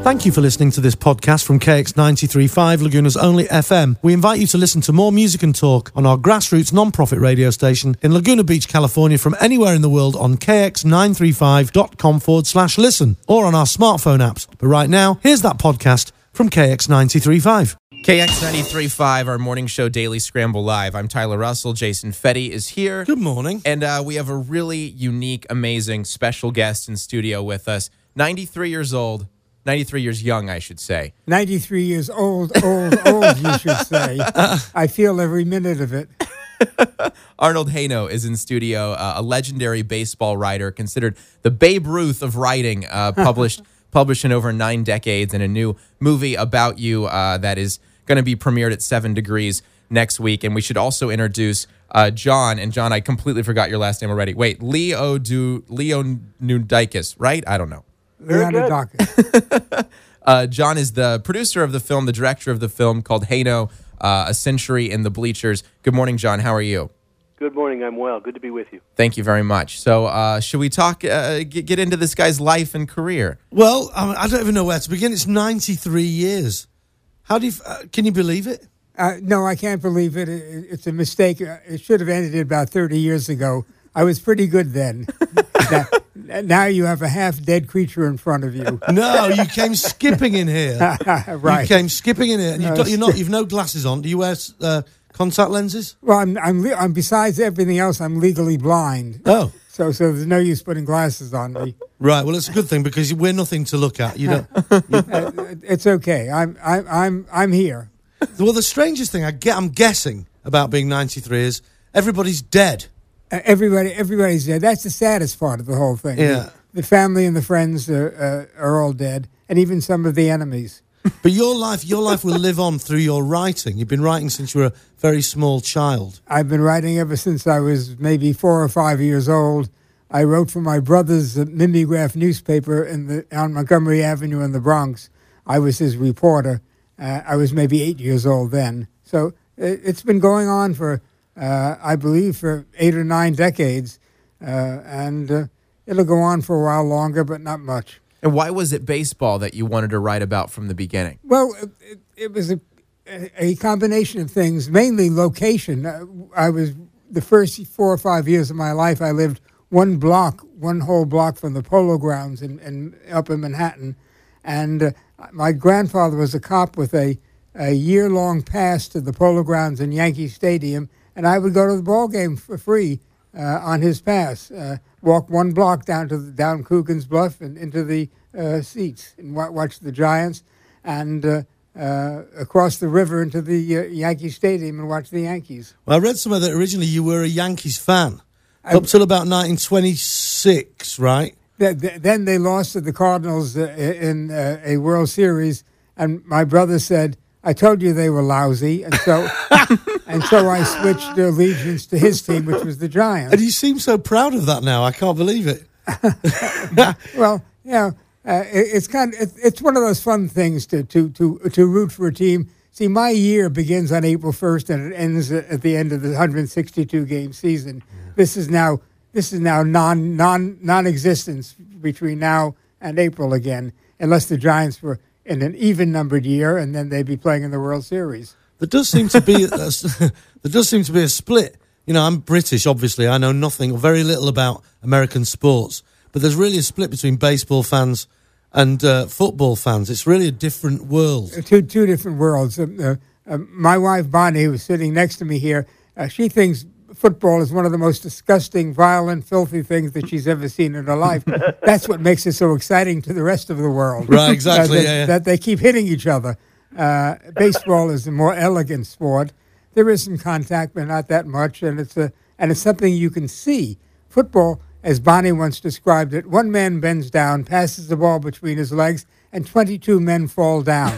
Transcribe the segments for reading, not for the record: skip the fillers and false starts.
Thank you for listening to this podcast from KX93.5, Laguna's only FM. We invite you to listen to more music and talk on our grassroots non-profit radio station in Laguna Beach, California, from anywhere in the world on kx935.com/listen or on our smartphone apps. But right now, here's that podcast from KX93.5. KX93.5, our morning show Daily Scramble Live. I'm Tyler Russell. Jason Fetty is here. Good morning. And we have a really unique, amazing, special guest in studio with us. 93 years old. 93 years young, I should say. 93 years old, you should say. I feel every minute of it. Arnold Haino is in studio, a legendary baseball writer, considered the Babe Ruth of writing, published in over 9 decades, and a new movie about you that is going to be premiered at 7 Degrees next week. And we should also introduce John. And John, I completely forgot your last name already. Wait, Leonidakis, right? I don't know. Leonidakis. John is the producer of the film, the director of the film called Haino, A Century in the Bleachers. Good morning, John. How are you? Good morning. I'm well. Good to be with you. Thank you very much. So should we talk, get into this guy's life and career? Well, I don't even know where to begin. It's 93 years. How do you, can you believe it? No, I can't believe it. It's a mistake. It should have ended about 30 years ago. I was pretty good then. Now you have a half-dead creature in front of you. No, you came skipping in here. Right. You came skipping in here. And you've no glasses on. Do you wear contact lenses? Well, I'm besides everything else, I'm legally blind. Oh. So there's no use putting glasses on me. Right. Well, it's a good thing because we're nothing to look at. You don't. It's okay. I'm here. Well, the strangest thing I'm guessing about being 93 is everybody's dead. Everybody's dead. That's the saddest part of the whole thing. Yeah. The family and the friends are all dead, and even some of the enemies. But your life will live on through your writing. You've been writing since you were a very small child. I've been writing ever since I was maybe 4 or 5 years old. I wrote for my brother's mimeograph newspaper on Montgomery Avenue in the Bronx. I was his reporter. I was maybe 8 years old then. So it's been going on for, I believe, for 8 or 9 decades. And it'll go on for a while longer, but not much. And why was it baseball that you wanted to write about from the beginning? Well, it was a combination of things, mainly location. I was the first 4 or 5 years of my life, I lived one whole block from the Polo Grounds in Upper Manhattan. And my grandfather was a cop with a year-long pass to the Polo Grounds in Yankee Stadium, and I would go to the ball game for free on his pass. Walk 1 block down Coogan's Bluff and into the seats and watch the Giants, and across the river into the Yankee Stadium and watch the Yankees. Well, I read somewhere that originally you were a Yankees fan up till about 1926, right? Then they lost to the Cardinals in a World Series, and my brother said, "I told you they were lousy," and so I switched allegiance to his team, which was the Giants. And you seem so proud of that now. I can't believe it. Well, it's one of those fun things to root for a team. See, my year begins on April 1st and it ends at the end of the 162 game season. Yeah. This is now non-existence between now and April again, unless the Giants were in an even-numbered year, and then they'd be playing in the World Series. There does seem to be a split. You know, I'm British, obviously. I know nothing or very little about American sports, but there's really a split between baseball fans and football fans. It's really a different world. Two different worlds. My wife, Bonnie, who is sitting next to me here, she thinks football is one of the most disgusting, violent, filthy things that she's ever seen in her life. That's what makes it so exciting to the rest of the world. Right, exactly. That they keep hitting each other. Baseball is a more elegant sport. There is some contact, but not that much, and it's something you can see. Football, as Bonnie once described it, 1 man bends down, passes the ball between his legs, and 22 men fall down.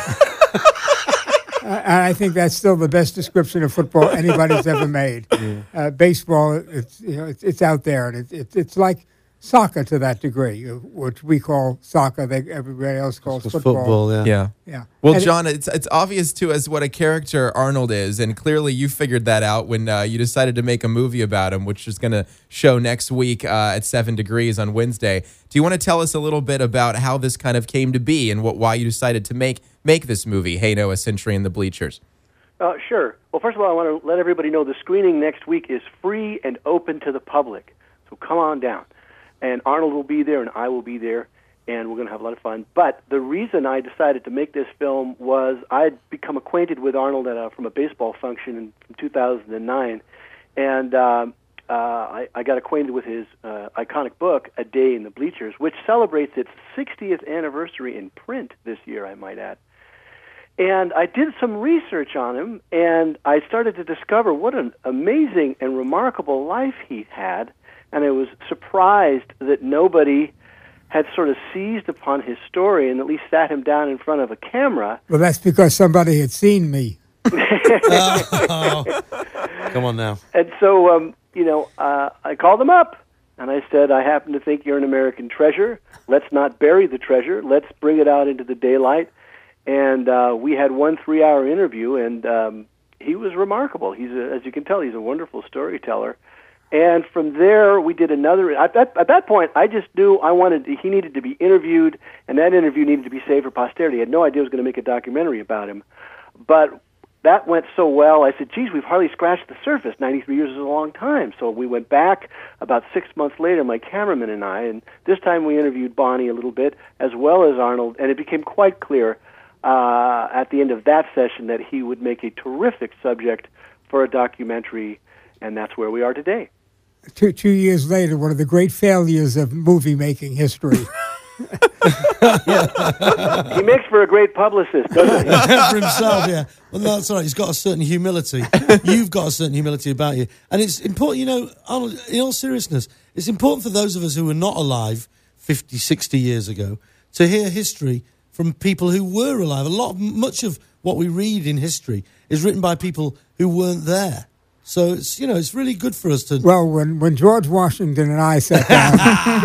And I think that's still the best description of football anybody's ever made. Yeah. Baseball, it's out there, and it's like soccer to that degree, which we call soccer, everybody else calls football. yeah. Yeah. Well, And John, it's obvious to us what a character Arnold is, and clearly you figured that out when you decided to make a movie about him, which is going to show next week at 7 Degrees on Wednesday. Do you want to tell us a little bit about how this kind of came to be and why you decided to make this movie, Haino, A Century in the Bleachers? Sure. Well, first of all, I want to let everybody know the screening next week is free and open to the public. So come on down. And Arnold will be there, and I will be there, and we're going to have a lot of fun. But the reason I decided to make this film was I'd become acquainted with Arnold from a baseball function in 2009, and I got acquainted with his iconic book, A Day in the Bleachers, which celebrates its 60th anniversary in print this year, I might add. And I did some research on him, and I started to discover what an amazing and remarkable life he had, and I was surprised that nobody had sort of seized upon his story and at least sat him down in front of a camera. Well, that's because somebody had seen me. Oh, come on now. And so, I called him up, and I said, I happen to think you're an American treasure. Let's not bury the treasure. Let's bring it out into the daylight. And we had 1 3-hour interview, and he was remarkable. As you can tell, he's a wonderful storyteller. And from there, we did another. At that point, I just knew he needed to be interviewed, and that interview needed to be saved for posterity. I had no idea I was going to make a documentary about him. But that went so well, I said, geez, we've hardly scratched the surface. 93 years is a long time. So we went back about 6 months later, my cameraman and I, and this time we interviewed Bonnie a little bit, as well as Arnold, and it became quite clear at the end of that session that he would make a terrific subject for a documentary, and that's where we are today. 2 years later, one of the great failures of movie-making history. He makes for a great publicist, doesn't he? For himself, yeah. Well, no, that's all right. He's got a certain humility. You've got a certain humility about you. And it's important, Arnold, in all seriousness, it's important for those of us who were not alive 50, 60 years ago to hear history from people who were alive. Much of what we read in history is written by people who weren't there. So it's really good for us to. Well, when George Washington and I sat down,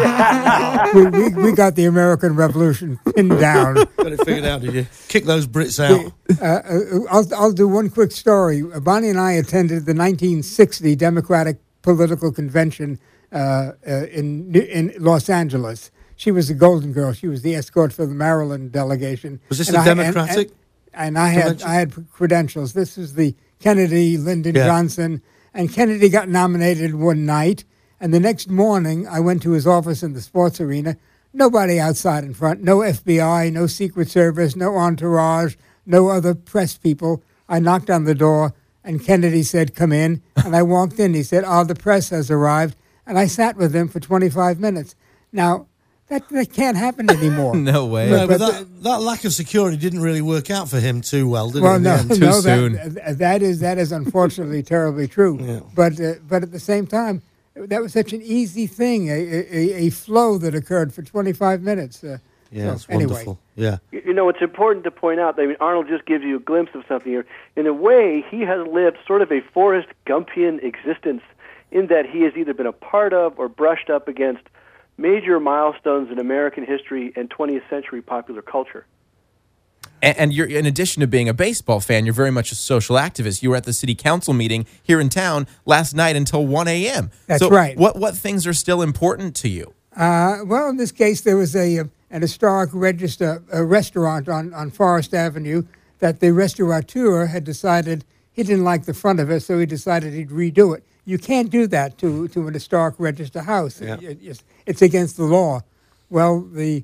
we got the American Revolution pinned down. Got it figured out, did you? Kick those Brits out. I'll do one quick story. Bonnie and I attended the 1960 Democratic Political Convention in Los Angeles. She was the Golden Girl. She was the escort for the Maryland delegation. Was this a Democratic? And I had credentials. This is the Kennedy, Lyndon Johnson, and Kennedy got nominated one night, and the next morning I went to his office in the sports arena. Nobody outside in front, no FBI, no Secret Service, no entourage, no other press people. I knocked on the door, and Kennedy said, "Come in," and I walked in. He said, the press has arrived, and I sat with him for 25 minutes. Now, that can't happen anymore. No way. No, but that lack of security didn't really work out for him too well, did it? Well, no, Too soon. That is unfortunately terribly true. Yeah. But at the same time, that was such an easy thing, a flow that occurred for 25 minutes. It's anyway. wonderful. Yeah. It's important to point out that Arnold just gives you a glimpse of something here. In a way, he has lived sort of a Forrest Gumpian existence in that he has either been a part of or brushed up against major milestones in American history and 20th century popular culture. And you're, in addition to being a baseball fan, you're very much a social activist. You were at the city council meeting here in town last night until 1 a.m. That's so right. What things are still important to you? Well, in this case, there was an historic restaurant on Forest Avenue that the restaurateur had decided he didn't like the front of it, so he decided he'd redo it. You can't do that to an historic register house. Yeah. It's against the law. Well,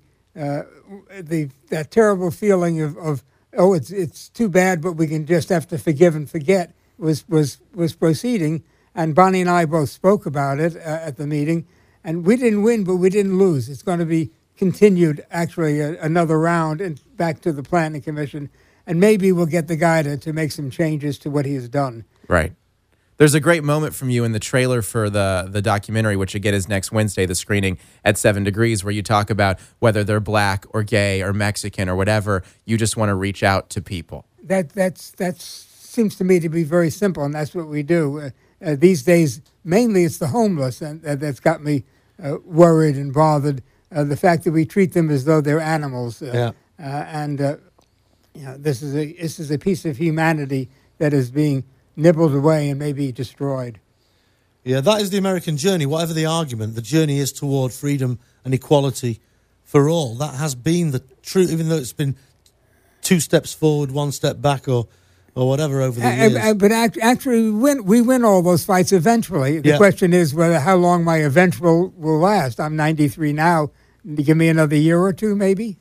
that terrible feeling of it's too bad, but we can just have to forgive and forget was proceeding. And Bonnie and I both spoke about it at the meeting, and we didn't win, but we didn't lose. It's going to be continued, actually, another round and back to the Planning Commission, and maybe we'll get the guy to make some changes to what he has done. Right. There's a great moment from you in the trailer for the documentary, which again is next Wednesday, the screening at 7 Degrees, where you talk about whether they're black or gay or Mexican or whatever, you just want to reach out to people. That seems to me to be very simple, and that's what we do. These days, mainly it's the homeless, and that's got me worried and bothered. The fact that we treat them as though they're animals, this is a piece of humanity that is being nibbled away and maybe destroyed. Yeah, that is the American journey. Whatever the argument, the journey is toward freedom and equality for all. That has been the truth, even though it's been 2 steps forward, 1 step back, or whatever over the years. But actually, we win all those fights eventually. The question is how long my eventual will last. I'm 93 now. Give me another year or two, maybe.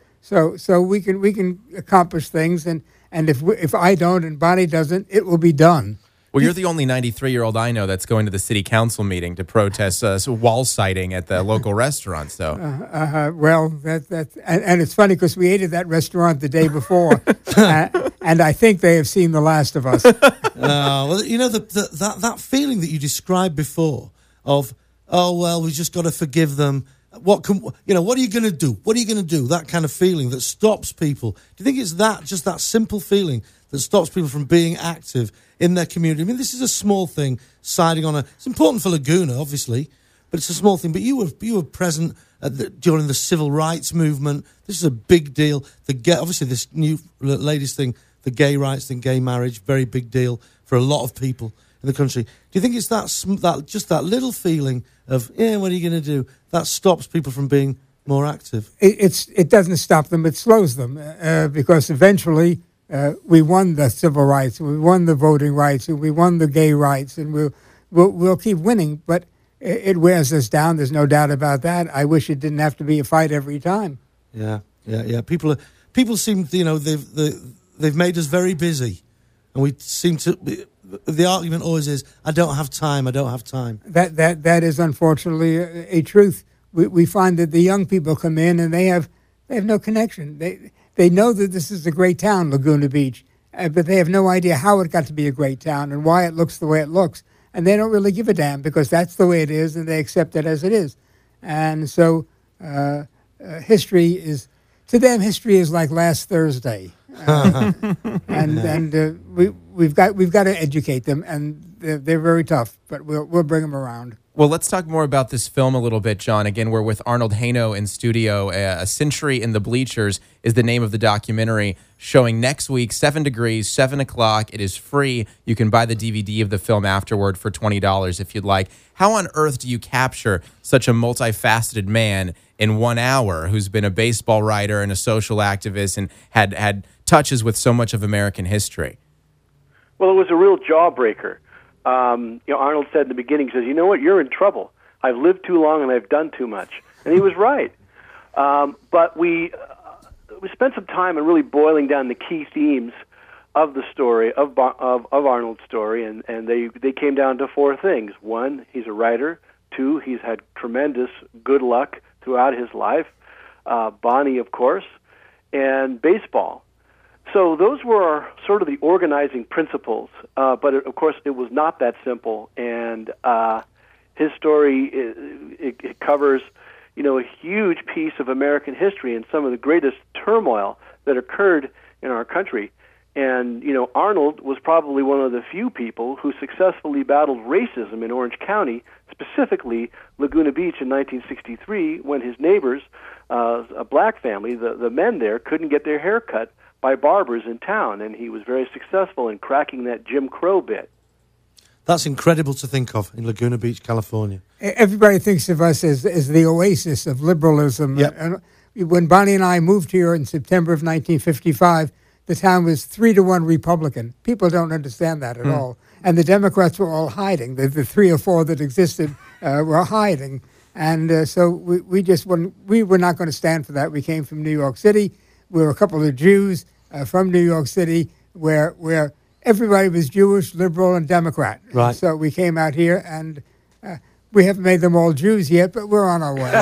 So we can accomplish things, and if I don't and Bonnie doesn't, it will be done. Well, you're the only 93-year-old I know that's going to the city council meeting to protest wall siding at the local restaurant. So, well, and it's funny because we ate at that restaurant the day before, and I think they have seen the last of us. Well, you know that feeling that you described before of, oh well, we just got to forgive them. What are you going to do? What are you going to do? That kind of feeling that stops people. Do you think it's just that simple feeling that stops people from being active in their community? I mean, this is a small thing, siding on it's important for Laguna, obviously, but it's a small thing. But you were present during the civil rights movement. This is a big deal. Obviously, this new latest thing, the gay rights thing, gay marriage, very big deal for a lot of people in the country. Do you think it's that little feeling of, what are you going to do, that stops people from being more active? It doesn't stop them, it slows them, because eventually we won the civil rights, we won the voting rights, and we won the gay rights, and we'll keep winning, but it wears us down, there's no doubt about that. I wish it didn't have to be a fight every time. Yeah. People seem, they've made us very busy, and we seem to... The argument always is, I don't have time. That is unfortunately a truth. We find that the young people come in and they have no connection. They know that this is a great town, Laguna Beach, but they have no idea how it got to be a great town and why it looks the way it looks. And they don't really give a damn because that's the way it is and they accept it as it is. And so history is like last Thursday. We've got to educate them, and they're very tough, but we'll bring them around. Well, let's talk more about this film a little bit, John. Again, we're with Arnold Haino in studio. A Century in the Bleachers is the name of the documentary, showing next week, 7 Degrees, 7 o'clock. It is free. You can buy the DVD of the film afterward for $20 if you'd like. How on earth do you capture such a multifaceted man in 1 hour who's been a baseball writer and a social activist and had touches with so much of American history? Well, it was a real jawbreaker. Arnold said in the beginning, he says, you know what, you're in trouble. I've lived too long and I've done too much. And he was right. But we spent some time in really boiling down the key themes of the story, of Arnold's story, and they came down to 4 things. 1, he's a writer. 2, he's had tremendous good luck throughout his life. Bonnie, of course, and baseball. So those were sort of the organizing principles, but of course it was not that simple. And his story it covers, a huge piece of American history and some of the greatest turmoil that occurred in our country. And Arnold was probably one of the few people who successfully battled racism in Orange County, specifically Laguna Beach in 1963, when his neighbors, a black family, the men there couldn't get their hair cut by barbers in town, and he was very successful in cracking that Jim Crow bit. That's incredible to think of in Laguna Beach, California. Everybody thinks of us as the oasis of liberalism. Yep. And when Bonnie and I moved here in September of 1955, the town was 3-1 Republican. People don't understand that at all. And the Democrats were all hiding. The 3 or 4 that existed were hiding. And so we were not going to stand for that. We came from New York City. We were a couple of Jews from New York City where everybody was Jewish, liberal, and Democrat. Right. So we came out here, and we haven't made them all Jews yet, but we're on our way.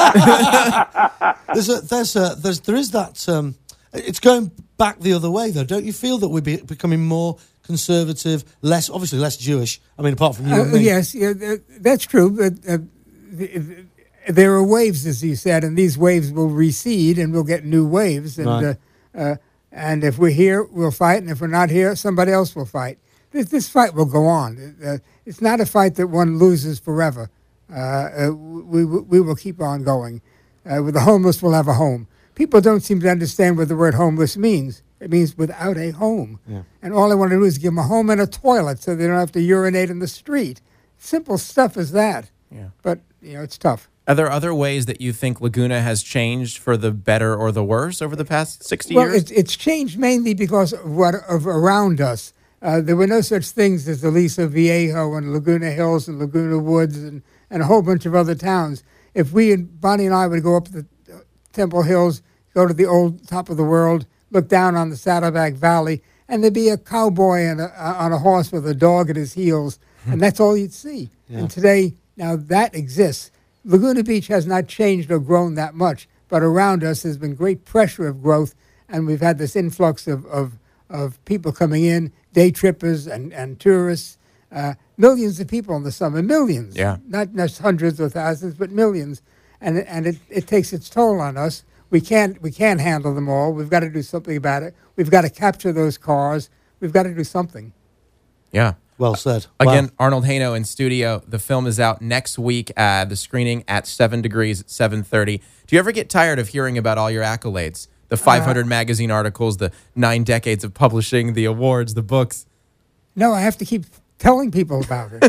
There is that... it's going back the other way, though. Don't you feel that we're becoming more conservative, obviously less Jewish? I mean, apart from you and me. Yes, that's true, but... there are waves, as you said, and these waves will recede, and we'll get new waves. And right. And if we're here, we'll fight, and if we're not here, somebody else will fight. This fight will go on. It's not a fight that one loses forever. we will keep on going. With the homeless, we'll have a home. People don't seem to understand what the word homeless means. It means without a home. Yeah. And all I want to do is give them a home and a toilet so they don't have to urinate in the street. Simple stuff as that. Yeah. But, you know, it's tough. Are there other ways that you think Laguna has changed for the better or the worse over the past 60 Well, years? it's changed mainly because of around us. There were no such things as Aliso Viejo and Laguna Hills and Laguna Woods and a whole bunch of other towns. If Bonnie and I would go up the Temple Hills, go to the old top of the world, look down on the Saddleback Valley, and there'd be a cowboy on a horse with a dog at his heels, and that's all you'd see. Yeah. And today, now that exists. Laguna Beach has not changed or grown that much, but around us there's been great pressure of growth, and we've had this influx of people coming in, day trippers and tourists, millions of people in the summer, millions. Yeah. Not just hundreds or thousands, but millions. And it takes its toll on us. We can't handle them all. We've got to do something about it. We've got to capture those cars. We've got to do something. Yeah. Well said. Again, Wow. Arnold Haino in studio. The film is out next week at the screening at 7 Degrees at 7:30. Do you ever get tired of hearing about all your accolades? The 500 magazine articles, the 9 decades of publishing, the awards, the books. No, I have to keep telling people about it.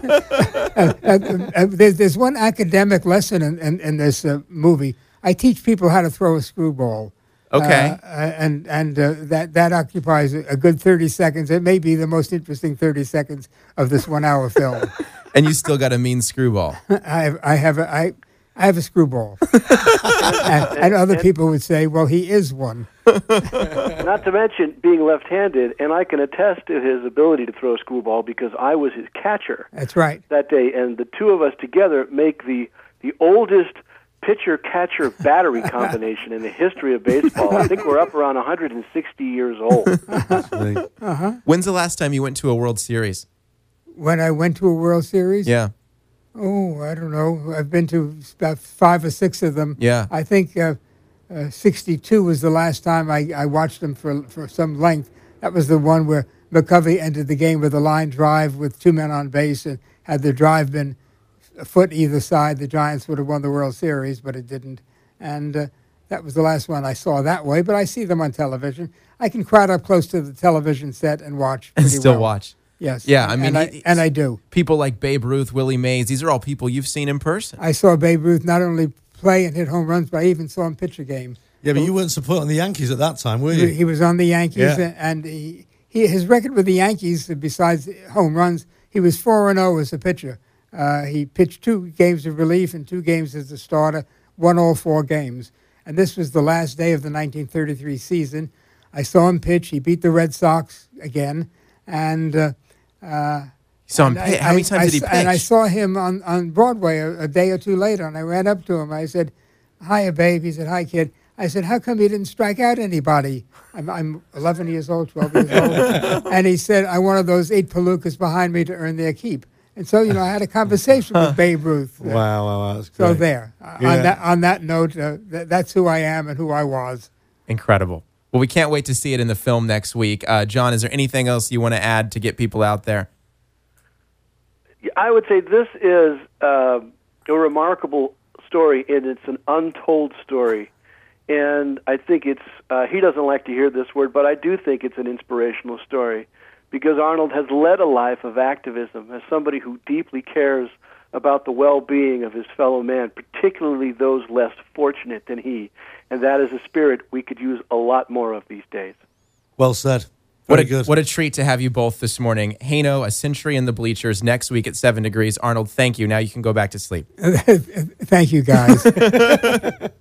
There's one academic lesson in this movie. I teach people how to throw a screwball. Okay. That occupies a good 30 seconds. It may be the most interesting 30 seconds of this 1 hour film. And you still got a mean screwball. I have a screwball. and other people would say, well, he is one. Not to mention being left-handed, and I can attest to his ability to throw a screwball because I was his catcher That's right. that day, and the two of us together make the oldest pitcher-catcher battery combination in the history of baseball. I think we're up around 160 years old. When's the last time you went to a World Series? When I went to a World Series? Yeah. Oh, I don't know. I've been to about 5 or 6 of them. Yeah. I think 62 was the last time I watched them for some length. That was the one where McCovey ended the game with a line drive with 2 men on base, and had the drive been a foot either side, the Giants would have won the World Series, but it didn't. And that was the last one I saw that way, but I see them on television. I can crowd up close to the television set and watch And pretty still well. watch. Yes. Yeah, I mean, and I do. People like Babe Ruth, Willie Mays, these are all people you've seen in person. I saw Babe Ruth not only play and hit home runs, but I even saw him pitch a game. Yeah, but you weren't supporting the Yankees at that time, were you? He was on the Yankees, Yeah. and his record with the Yankees, besides home runs, he was 4-0 as a pitcher. He pitched 2 games of relief and 2 games as a starter, won all 4 games. And this was the last day of the 1933 season. I saw him pitch. He beat the Red Sox again, and You saw him pitch. How many times did he pitch? And I saw him on Broadway a day or 2 later, and I ran up to him. I said, "Hiya, babe." He said, "Hi, kid." I said, "How come you didn't strike out anybody?" I'm 11 years old, 12 years old. And he said, "I wanted those 8 palookas behind me to earn their keep." And so, I had a conversation with Babe Ruth. Wow, that's great. So there. Yeah. On that note, that's who I am and who I was. Incredible. Well, we can't wait to see it in the film next week. John, is there anything else you want to add to get people out there? I would say this is a remarkable story, and it's an untold story. And I think it's, he doesn't like to hear this word, but I do think it's an inspirational story because Arnold has led a life of activism as somebody who deeply cares about the well-being of his fellow man, particularly those less fortunate than he. And that is a spirit we could use a lot more of these days. Well said. What Very a, good. what a treat to have you both this morning. Haino, A Century in the Bleachers, next week at 7 Degrees. Arnold, thank you. Now you can go back to sleep. Thank you, guys.